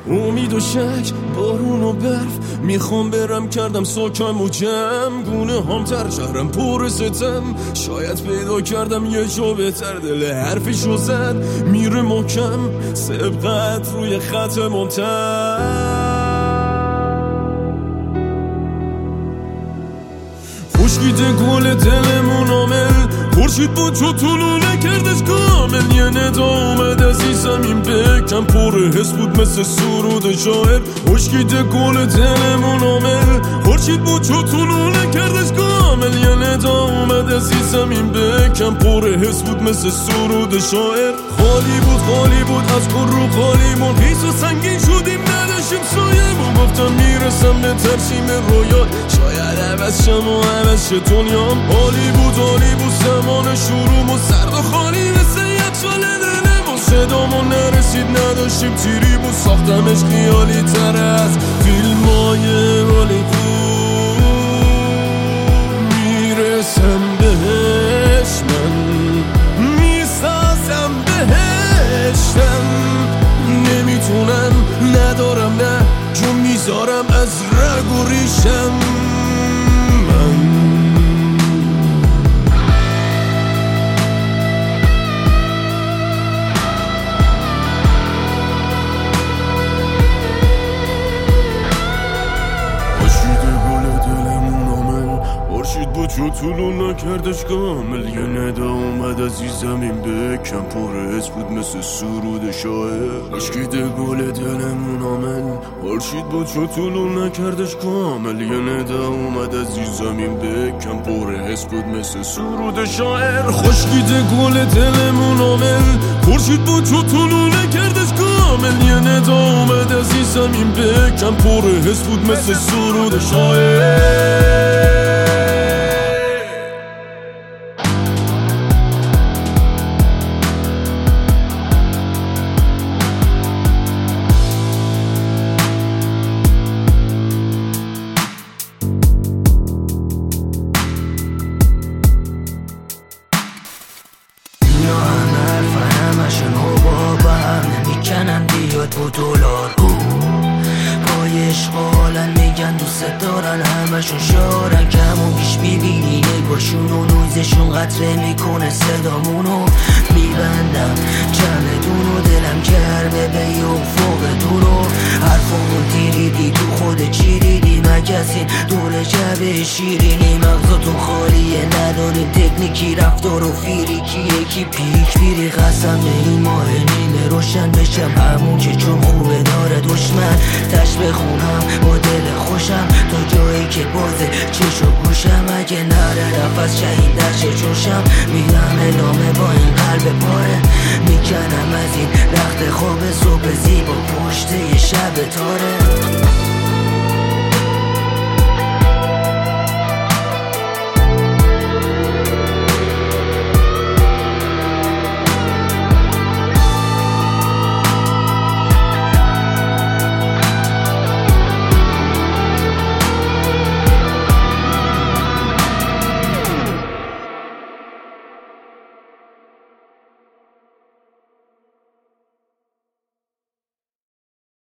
امید و شک، بارون و برف، میخوام برم کردم ساکم و جمع، گونه هم تر شهرم پر ستم، شاید پیدا کردم یه جا بهتر، دل حرفشو زد میره محکم، سبقت روی خط منتر. خشکیده گل دلمون آمل، خورشید با تو طولو نکردش کامل، یه ندا اومد از این زمین بکم، پر حس بود مثل سرود شاعر. خشکیده گل دلمون آمل، خورشید با تو طولو نکردش کامل، یه ندا اومد از این زمین بکم، پر حس بود مثل سرود شاعر. خالی بود از پر رو خالیمون، خیس و سنگین شدیم نداشتیم سایمون، گفتم میرسم به ترسیم رویا، شاید عوض شم و عوض شه دنیام. عالی بود زمان شروعمون، سرد و خالی مثل یک سال دلمون، صدامون نرسید نداشتیم تیری بود، ساختمش خیالی تر از فیلمای هالیوود، میرسم بهش من، میسازم بهشتم، نمیتونم ندارم نه جون میذارم از رگ و ریشم من. جو طولو نکردش کامل، یه ندا اومد از این زمین بکم، پر حس بود مثل سرود شاعر. خشکیده گل دلمون آمل، خورشید بود جو طولو نکردش کامل، یه ندا اومد از این زمین بکم، پر حس بود مثل سرود شاعر. خشکیده گل دلمون آمل، خورشید بود جو طولو نکردش کامل، یه ندا اومد از این زمین بکم، پر حس بود مثل سرود شاعر. $2 پای عشق حالن میگن دوست دارن، همشون شارن، کم و بیش میبینی نگاشون و نویزشون قطره میکنه صدامونو، میبندم چمدون و دلم کرده به یه افق دورو، حرفمون دیدی تو خود چی دیدی، مگسین دور جبه شیرینی، مغزتون خالیه نداره تکنیکی، رفتار و فیریکی، یکی پیک بیری، قسم به این ماه نیمه روشن بشم، همون که چون خوبه داره دشمن، تش بخونم با دل خوشم تا جایی که بازه چش و گوشم، اگه نره نفس شهید در چه جوشم، میدم ادامه با این قلب پاره، میکنم از این رخت خواب صبح زیبا پشت یه شب تاره.